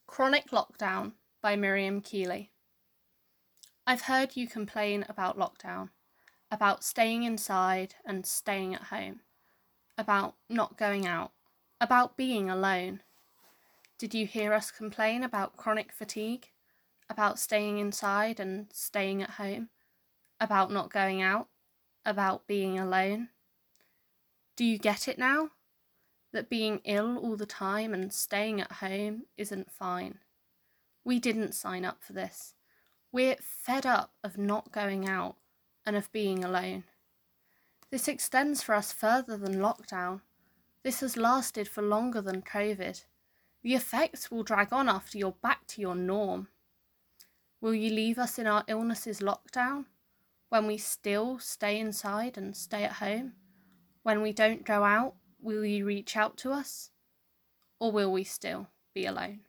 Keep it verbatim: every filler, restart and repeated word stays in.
Chronic Lockdown by Miriam Keeley. I've heard you complain about lockdown, about staying inside and staying at home, about not going out, about being alone. Did you hear us complain about chronic fatigue, about staying inside and staying at home, about not going out, about being alone? Do you get it now? That being ill all the time and staying at home isn't fine. We didn't sign up for this. We're fed up of not going out and of being alone. This extends for us further than lockdown. This has lasted for longer than COVID. The effects will drag on after you're back to your norm. Will you leave us in our illnesses lockdown? When we still stay inside and stay at home? When we don't go out, will you reach out to us? Or will we still be alone?